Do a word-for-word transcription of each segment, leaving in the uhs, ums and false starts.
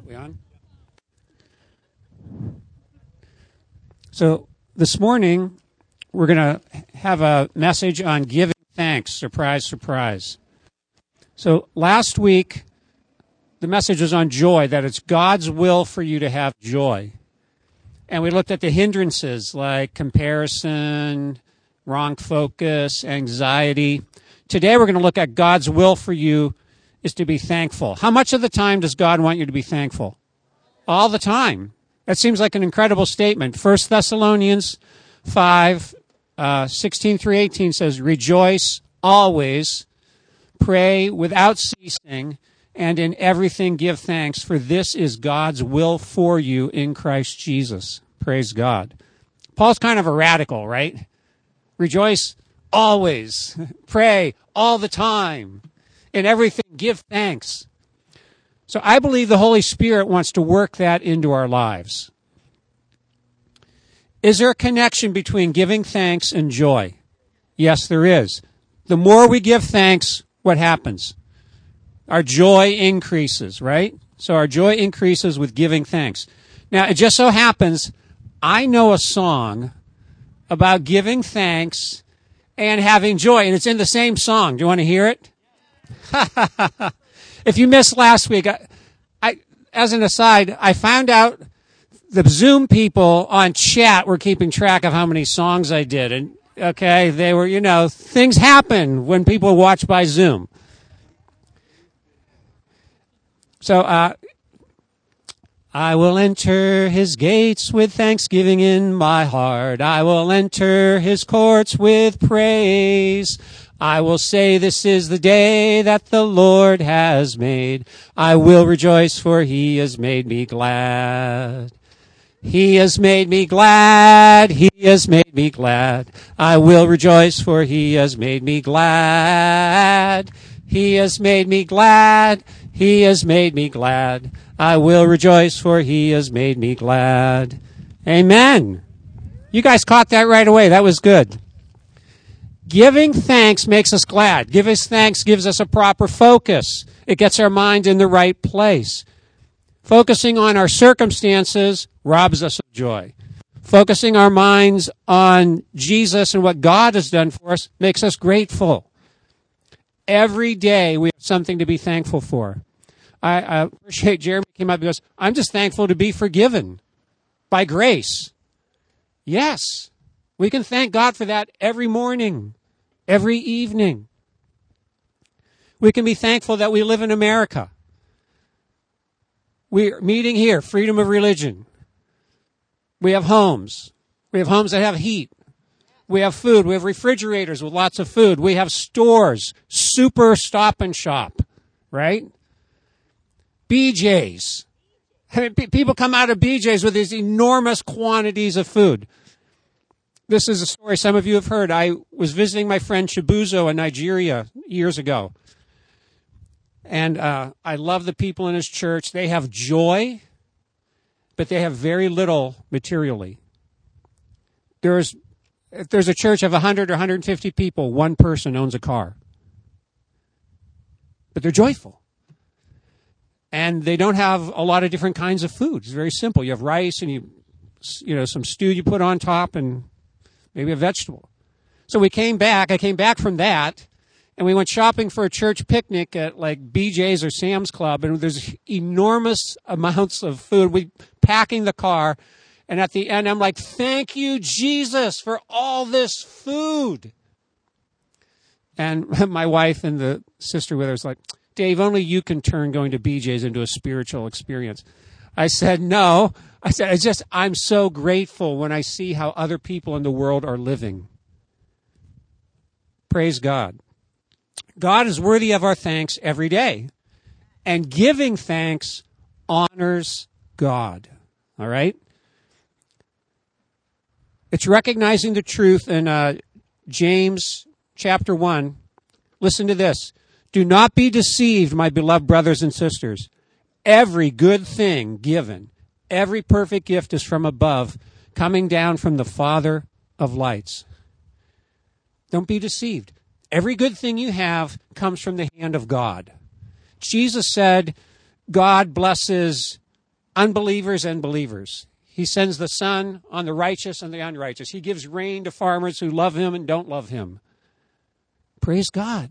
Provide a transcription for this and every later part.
We on? So this morning, we're going to have a message on giving thanks. Surprise, surprise. So last week, the message was on joy, that it's God's will for you to have joy. And we looked at the hindrances like comparison, wrong focus, anxiety. Today we're going to look at God's will for you is to be thankful. How much of the time does God want you to be thankful? All the time. That seems like an incredible statement. First Thessalonians five, uh, sixteen through eighteen says, rejoice always, pray without ceasing, and in everything give thanks, for this is God's will for you in Christ Jesus. Praise God. Paul's kind of a radical, right? Rejoice always, pray all the time, in everything give thanks. So I believe the Holy Spirit wants to work that into our lives. Is there a connection between giving thanks and joy? Yes, there is. The more we give thanks, what happens? Our joy increases, right? So our joy increases with giving thanks. Now, it just so happens, I know a song about giving thanks and having joy, and it's in the same song. Do you want to hear it? If you missed last week, I, I, as an aside, I found out the Zoom people on chat were keeping track of how many songs I did. And, okay, they were, you know, things happen when people watch by Zoom. So, uh, I will enter his gates with thanksgiving in my heart. I will enter his courts with praise. I will say this is the day that the Lord has made. I will rejoice, for he has made me glad. He has made me glad. He has made me glad. I will rejoice, for he has made me glad. He has made me glad. He has made me glad. I will rejoice, for he has made me glad. Amen. You guys caught that right away. That was good. Giving thanks makes us glad. Giving thanks gives us a proper focus. It gets our mind in the right place. Focusing on our circumstances robs us of joy. Focusing our minds on Jesus and what God has done for us makes us grateful. Every day we have something to be thankful for. I, I appreciate Jeremy came up and goes, I'm just thankful to be forgiven by grace. Yes, we can thank God for that every morning, every evening. We can be thankful that we live in America. We're meeting here, freedom of religion. We have homes. We have homes that have heat. We have food. We have refrigerators with lots of food. We have stores, super stop and shop, right? B J's. I mean, p- people come out of B J's with these enormous quantities of food. This is a story some of you have heard. I was visiting my friend Chibuzo in Nigeria years ago. And uh, I love the people in his church. They have joy, but they have very little materially. There's If there's a church of one hundred or one hundred fifty people, one person owns a car. But they're joyful. And they don't have a lot of different kinds of food. It's very simple. You have rice and you, you know, some stew you put on top and maybe a vegetable. So we came back. I came back from that, and we went shopping for a church picnic at like B J's or Sam's Club, and there's enormous amounts of food. We packing the car. And at the end, I'm like, thank you, Jesus, for all this food. And my wife and the sister with her was like, Dave, only you can turn going to B J's into a spiritual experience. I said, no. I said, it's just, I'm so grateful when I see how other people in the world are living. Praise God. God is worthy of our thanks every day. And giving thanks honors God. All right? It's recognizing the truth in uh, James chapter one. Listen to this. Do not be deceived, my beloved brothers and sisters. Every good thing given, every perfect gift is from above, coming down from the Father of lights. Don't be deceived. Every good thing you have comes from the hand of God. Jesus said, God blesses unbelievers and believers. He sends the sun on the righteous and the unrighteous. He gives rain to farmers who love him and don't love him. Praise God.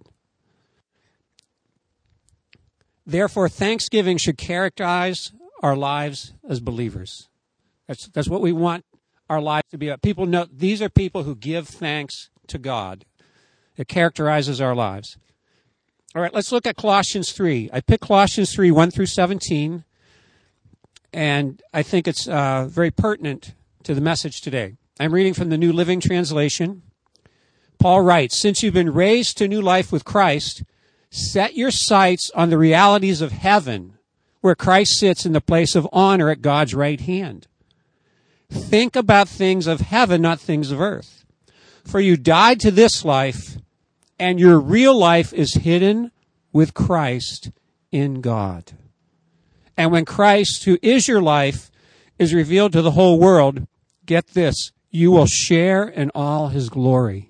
Therefore, thanksgiving should characterize our lives as believers. That's, that's what we want our lives to be. People know these are people who give thanks to God. It characterizes our lives. All right, let's look at Colossians three. I picked Colossians three, one through seventeen, and I think it's uh, very pertinent to the message today. I'm reading from the New Living Translation. Paul writes, "Since you've been raised to new life with Christ, set your sights on the realities of heaven, where Christ sits in the place of honor at God's right hand. Think about things of heaven, not things of earth. For you died to this life, and your real life is hidden with Christ in God. And when Christ, who is your life, is revealed to the whole world, get this, you will share in all his glory."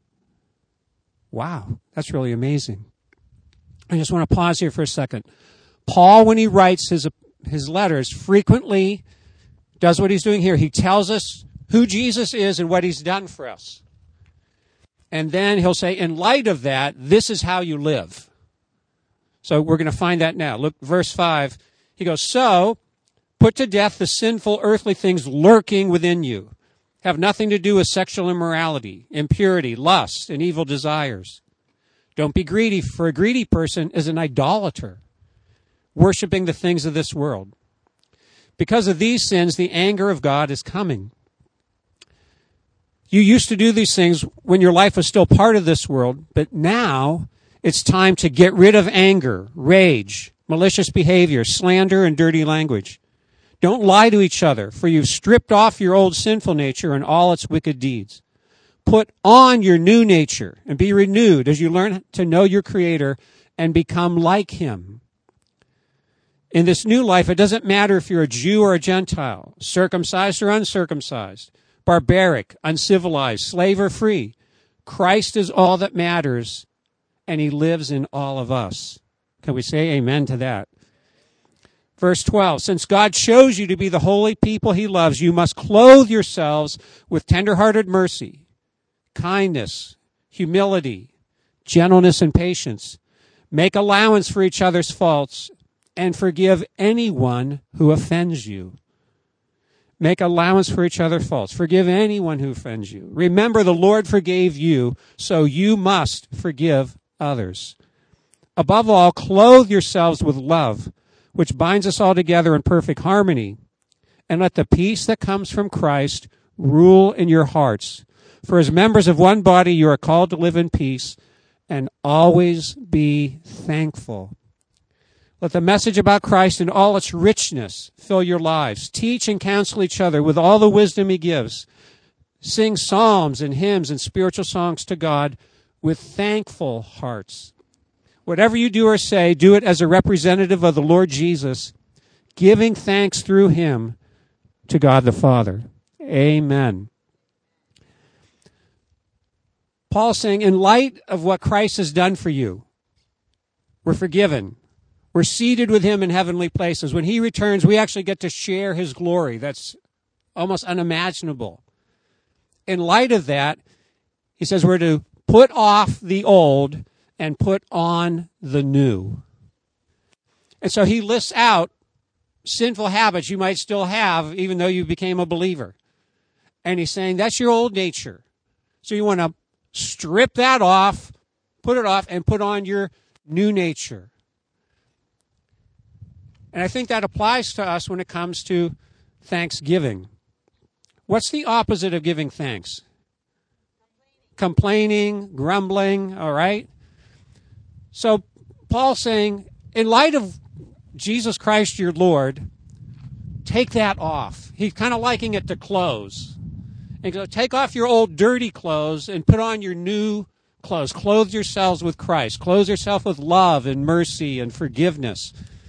Wow, that's really amazing. I just want to pause here for a second. Paul, when he writes his his letters, frequently does what he's doing here. He tells us who Jesus is and what he's done for us. And then he'll say, in light of that, this is how you live. So we're going to find that now. Look, verse five. He goes, "So, put to death the sinful earthly things lurking within you. Have nothing to do with sexual immorality, impurity, lust, and evil desires. Don't be greedy, for a greedy person is an idolater, worshiping the things of this world. Because of these sins, the anger of God is coming. You used to do these things when your life was still part of this world, but now it's time to get rid of anger, rage, malicious behavior, slander, and dirty language. Don't lie to each other, for you've stripped off your old sinful nature and all its wicked deeds. Put on your new nature and be renewed as you learn to know your Creator and become like him. In this new life, it doesn't matter if you're a Jew or a Gentile, circumcised or uncircumcised, barbaric, uncivilized, slave or free. Christ is all that matters, and he lives in all of us." Can we say amen to that? Verse twelve, "Since God chose you to be the holy people he loves, you must clothe yourselves with tender-hearted mercy, kindness, humility, gentleness, and patience. Make allowance for each other's faults and forgive anyone who offends you." Make allowance for each other's faults. Forgive anyone who offends you. Remember, the Lord forgave you, so you must forgive others. Above all, clothe yourselves with love, which binds us all together in perfect harmony. And let the peace that comes from Christ rule in your hearts. For as members of one body, you are called to live in peace and always be thankful. Let the message about Christ in all its richness fill your lives. Teach and counsel each other with all the wisdom he gives. Sing psalms and hymns and spiritual songs to God with thankful hearts. Whatever you do or say, do it as a representative of the Lord Jesus, giving thanks through him to God the Father. Amen. Paul's saying, in light of what Christ has done for you, we're forgiven. We're seated with him in heavenly places. When he returns, we actually get to share his glory. That's almost unimaginable. In light of that, he says we're to put off the old and put on the new. And so he lists out sinful habits you might still have even though you became a believer. And he's saying that's your old nature. So you want to strip that off, put it off, and put on your new nature. And I think that applies to us when it comes to thanksgiving. What's the opposite of giving thanks? Complaining, grumbling, all right? So Paul's saying, in light of Jesus Christ your Lord, take that off. He's kind of likening it to clothes. And go, take off your old dirty clothes and put on your new clothes. Clothe yourselves with Christ. Clothe yourself with love and mercy and forgiveness.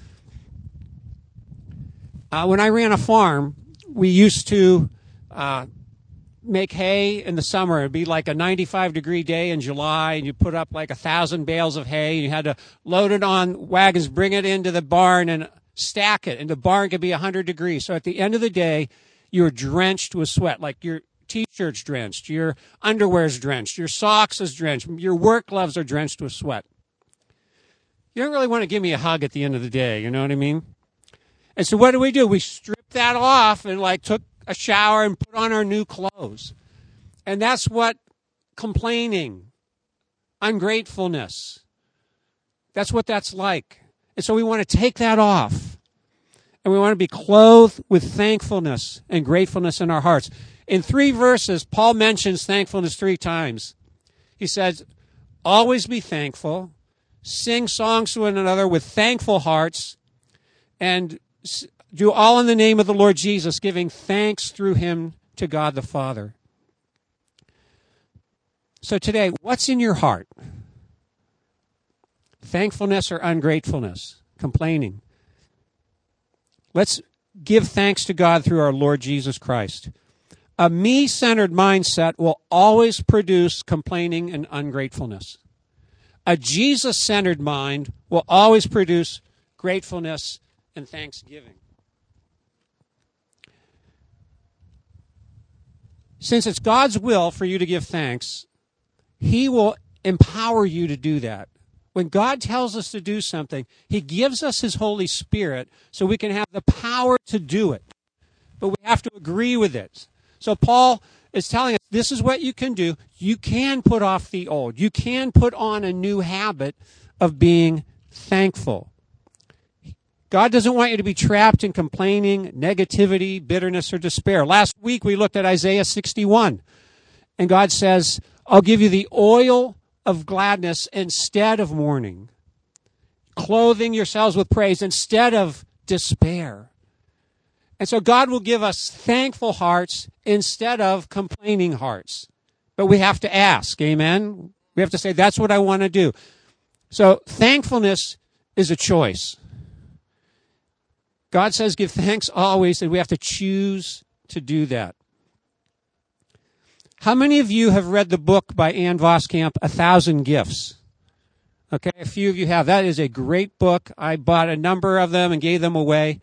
Uh, when I ran a farm, we used to uh, make hay in the summer. It'd be like a ninety-five degree day in July, and you put up like a thousand bales of hay, and you had to load it on wagons, bring it into the barn, and stack it, and the barn could be one hundred degrees. So at the end of the day, you're drenched with sweat, like your T-shirt's drenched, your underwear's drenched, your socks is drenched, your work gloves are drenched with sweat. You don't really want to give me a hug at the end of the day, you know what I mean? And so what do we do? We strip that off and like took a shower and put on our new clothes. And that's what complaining, ungratefulness, that's what that's like. And so we want to take that off. And we want to be clothed with thankfulness and gratefulness in our hearts. In three verses, Paul mentions thankfulness three times. He says, always be thankful, sing songs to one another with thankful hearts, and do all in the name of the Lord Jesus, giving thanks through him to God the Father. So today, what's in your heart? Thankfulness or ungratefulness? Complaining? Let's give thanks to God through our Lord Jesus Christ. A me-centered mindset will always produce complaining and ungratefulness. A Jesus-centered mind will always produce gratefulness and thanksgiving. Since it's God's will for you to give thanks, he will empower you to do that. When God tells us to do something, he gives us his Holy Spirit so we can have the power to do it. But we have to agree with it. So Paul is telling us this is what you can do. You can put off the old. You can put on a new habit of being thankful. God doesn't want you to be trapped in complaining, negativity, bitterness, or despair. Last week we looked at Isaiah sixty-one. And God says, I'll give you the oil of gladness instead of mourning, clothing yourselves with praise instead of despair. And so God will give us thankful hearts instead of complaining hearts. But we have to ask, amen? We have to say, that's what I want to do. So thankfulness is a choice. God says give thanks always, and we have to choose to do that. How many of you have read the book by Ann Voskamp, A Thousand Gifts? Okay, a few of you have. That is a great book. I bought a number of them and gave them away.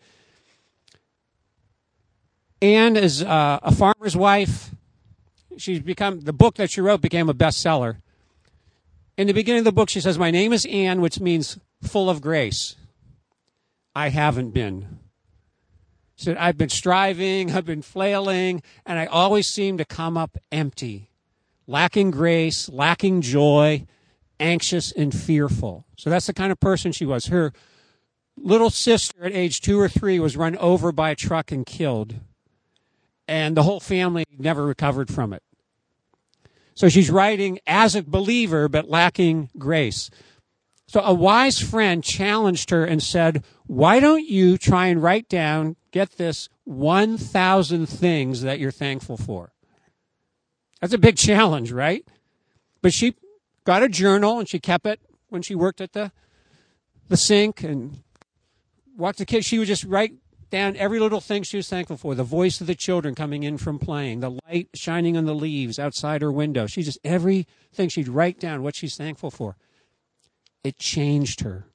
Ann is uh, a farmer's wife. She's become, the book that she wrote became a bestseller. In the beginning of the book, she says, my name is Ann, which means full of grace. I haven't been. She said, I've been striving, I've been flailing, and I always seem to come up empty, lacking grace, lacking joy, anxious and fearful. So that's the kind of person she was. Her little sister at age two or three was run over by a truck and killed, and the whole family never recovered from it. So she's writing as a believer, but lacking grace. So a wise friend challenged her and said, why don't you try and write down, get this, one thousand things that you're thankful for? That's a big challenge, right? But she got a journal and she kept it when she worked at the the sink and walked the kids. She would just write down every little thing she was thankful for. The voice of the children coming in from playing, the light shining on the leaves outside her window. She just, everything she'd write down what she's thankful for. It changed her.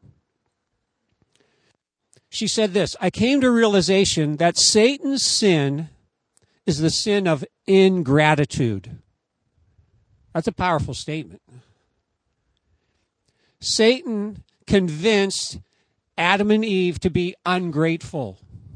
She said this, I came to a realization that Satan's sin is the sin of ingratitude. That's a powerful statement. Satan convinced Adam and Eve to be ungrateful.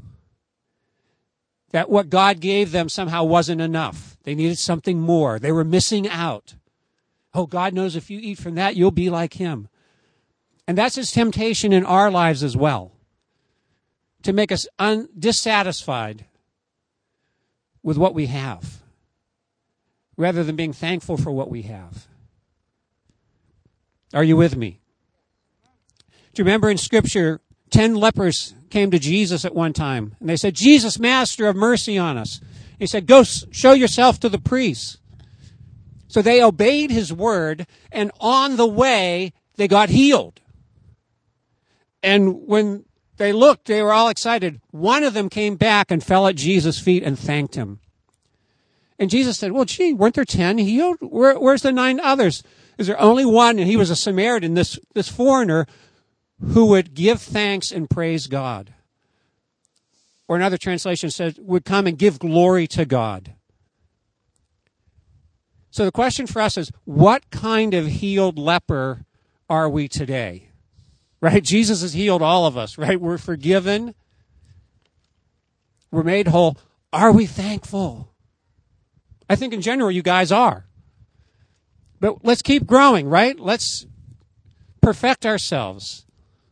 That what God gave them somehow wasn't enough. They needed something more. They were missing out. Oh, God knows if you eat from that, you'll be like him. And that's his temptation in our lives as well. To make us un- dissatisfied with what we have, rather than being thankful for what we have. Are you with me? Do you remember in Scripture, ten lepers came to Jesus at one time, and they said, Jesus, Master, have mercy on us. He said, go show yourself to the priests. So they obeyed his word, and on the way, they got healed. And when they looked, they were all excited. One of them came back and fell at Jesus' feet and thanked him. And Jesus said, well, gee, weren't there ten healed? Where, where's the nine others? Is there only one? And he was a Samaritan, this, this foreigner, who would give thanks and praise God. Or another translation says, would come and give glory to God. So the question for us is, what kind of healed leper are we today? Right? Jesus has healed all of us, right? We're forgiven. We're made whole. Are we thankful? I think in general you guys are. But let's keep growing, right? Let's perfect ourselves.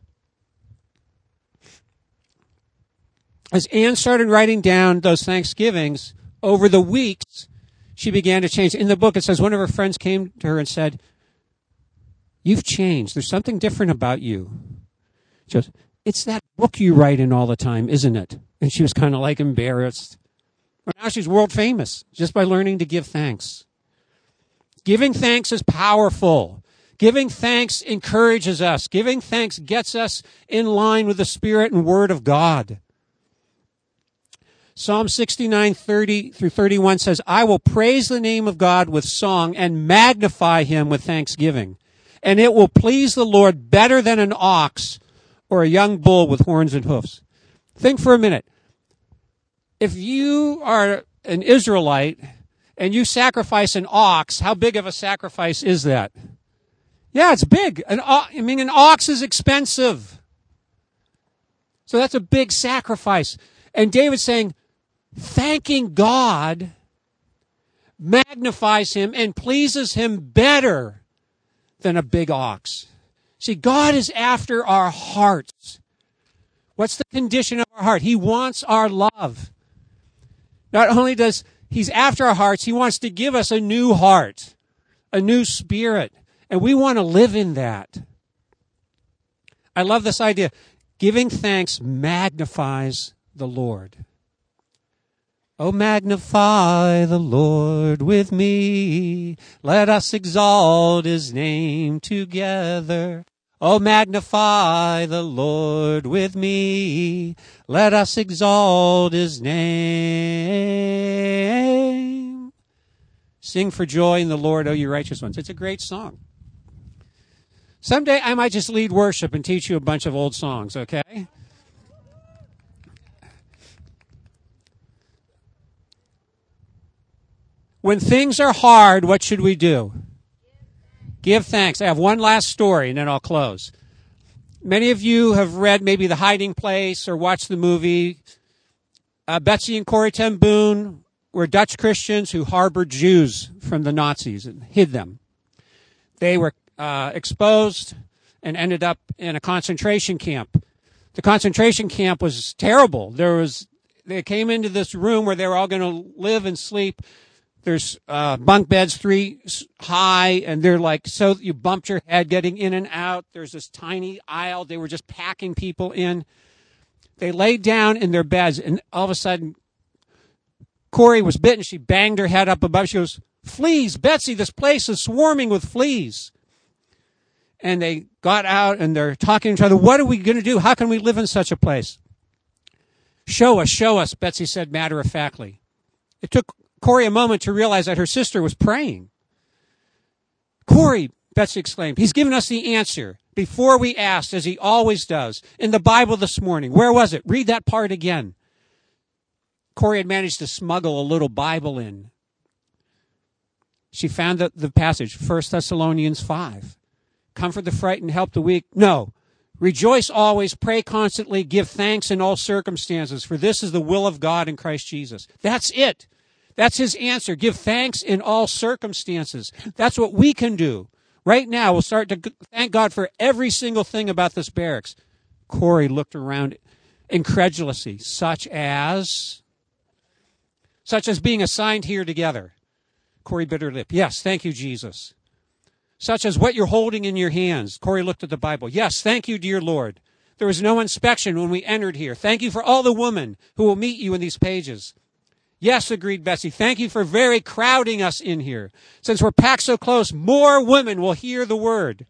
As Anne started writing down those Thanksgivings, over the weeks, she began to change. In the book, it says one of her friends came to her and said, "You've changed. There's something different about you." She goes, "It's that book you write in all the time, isn't it?" And she was kind of like embarrassed. But now she's world famous just by learning to give thanks. Giving thanks is powerful. Giving thanks encourages us. Giving thanks gets us in line with the Spirit and Word of God. Psalm sixty-nine, thirty through thirty-one says, "I will praise the name of God with song and magnify him with thanksgiving. And it will please the Lord better than an ox or a young bull with horns and hoofs." Think for a minute. If you are an Israelite and you sacrifice an ox, how big of a sacrifice is that? Yeah, it's big. An, I mean, an ox is expensive. So that's a big sacrifice. And David's saying, thanking God magnifies him and pleases him better than a big ox. See, God is after our hearts. What's the condition of our heart? He wants our love. Not only does he's after our hearts, he wants to give us a new heart, a new spirit, and we want to live in that. I love this idea. Giving thanks magnifies the Lord. Oh, magnify the Lord with me. Let us exalt his name together. Oh, magnify the Lord with me. Let us exalt his name. Sing for joy in the Lord, O you righteous ones. It's a great song. Someday I might just lead worship and teach you a bunch of old songs, okay? When things are hard, what should we do? Give thanks. I have one last story, and then I'll close. Many of you have read maybe The Hiding Place or watched the movie. Uh, Betsy and Corrie ten Boom were Dutch Christians who harbored Jews from the Nazis and hid them. They were uh, exposed and ended up in a concentration camp. The concentration camp was terrible. There was, they came into this room where they were all going to live and sleep. There's uh, bunk beds three high, and they're like, so you bumped your head getting in and out. There's this tiny aisle. They were just packing people in. They laid down in their beds, and all of a sudden, Corrie was bitten. She banged her head up above. She goes, "Fleas, Betsy, this place is swarming with fleas." And they got out, and they're talking to each other. What are we going to do? How can we live in such a place? "Show us, show us," Betsy said matter-of-factly. It took Corrie a moment to realize that her sister was praying. "Corrie," Betsy exclaimed, "he's given us the answer before we asked, as he always does. In the Bible this morning. Where was it? Read that part again." Corrie had managed to smuggle a little Bible in. She found the, the passage, First Thessalonians five. "Comfort the frightened, help the weak." No. "Rejoice always, pray constantly, give thanks in all circumstances, for this is the will of God in Christ Jesus." That's it. That's his answer. Give thanks in all circumstances. That's what we can do. Right now, we'll start to thank God for every single thing about this barracks. Corrie looked around incredulously, such as, such as being assigned here together. Corrie bit her lip. "Yes, thank you, Jesus." Such as what you're holding in your hands. Corrie looked at the Bible. "Yes, thank you, dear Lord. There was no inspection when we entered here. Thank you for all the women who will meet you in these pages." "Yes," agreed Betsy. "Thank you for very crowding us in here. Since we're packed so close, more women will hear the word."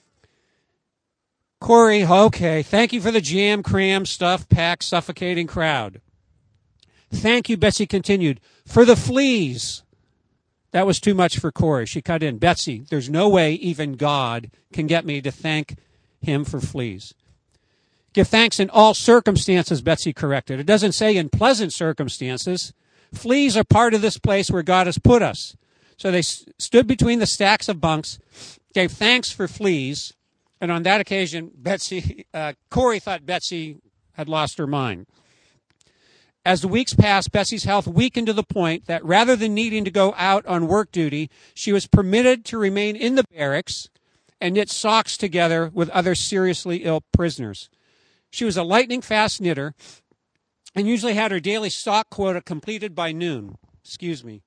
Corrie, "Okay. Thank you for the jam, cram, stuff, packed, suffocating crowd." "Thank you," Betsy continued, "for the fleas." That was too much for Corrie. She cut in. "Betsy, there's no way even God can get me to thank him for fleas." Give thanks in all circumstances, Betsy corrected. It doesn't say in pleasant circumstances. Fleas are part of this place where God has put us. So they st- stood between the stacks of bunks, gave thanks for fleas, and on that occasion, Betsy, uh, Corey thought Betsy had lost her mind. As the weeks passed, Betsy's health weakened to the point that rather than needing to go out on work duty, she was permitted to remain in the barracks and knit socks together with other seriously ill prisoners. She was a lightning-fast knitter and usually had her daily sock quota completed by noon. Excuse me.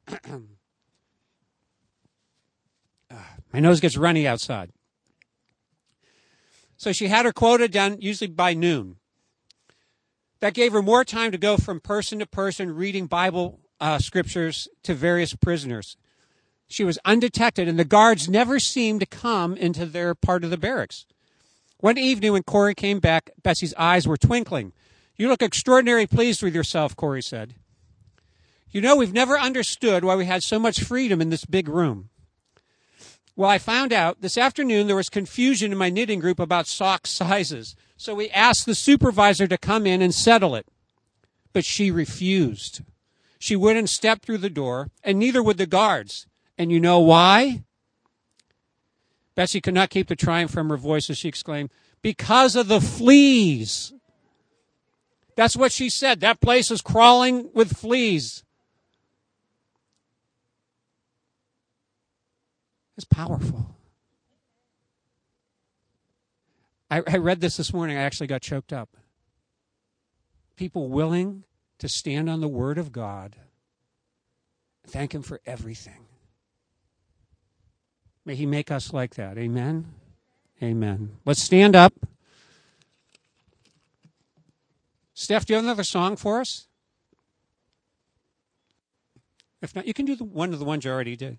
My nose gets runny outside. So she had her quota done usually by noon. That gave her more time to go from person to person reading Bible uh, scriptures to various prisoners. She was undetected, and the guards never seemed to come into their part of the barracks. One evening when Corey came back, Betsy's eyes were twinkling. "You look extraordinarily pleased with yourself," Corey said. "You know, we've never understood why we had so much freedom in this big room. Well, I found out this afternoon there was confusion in my knitting group about sock sizes. So we asked the supervisor to come in and settle it. But she refused. She wouldn't step through the door, and neither would the guards. And you know why?" Betsy could not keep the triumph from her voice as she exclaimed, "Because of the fleas." That's what she said. That place is crawling with fleas. It's powerful. I, I read this this morning. I actually got choked up. People willing to stand on the Word of God. Thank Him for everything. May He make us like that. Amen? Amen. Let's stand up. Steph, do you have another song for us? If not, you can do the, one of the ones you already did.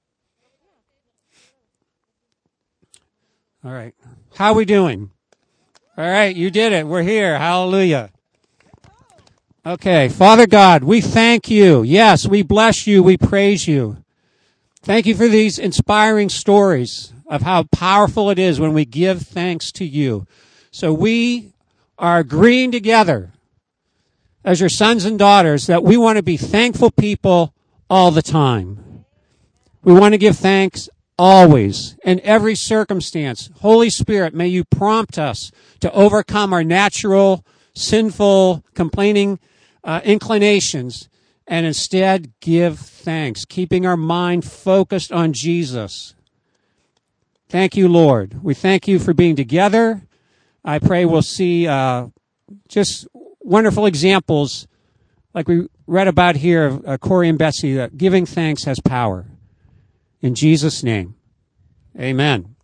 All right. How are we doing? All right, you did it. We're here. Hallelujah. Okay, Father God, we thank you. Yes, we bless you. We praise you. Thank you for these inspiring stories of how powerful it is when we give thanks to you. So we are agreeing together as your sons and daughters that we want to be thankful people all the time. We want to give thanks always, in every circumstance. Holy Spirit, may you prompt us to overcome our natural, sinful, complaining uh, inclinations and instead give thanks, keeping our mind focused on Jesus. Thank you, Lord. We thank you for being together. I pray we'll see uh, just wonderful examples like we read about here of uh, Corey and Betsy, that giving thanks has power. In Jesus' name, amen.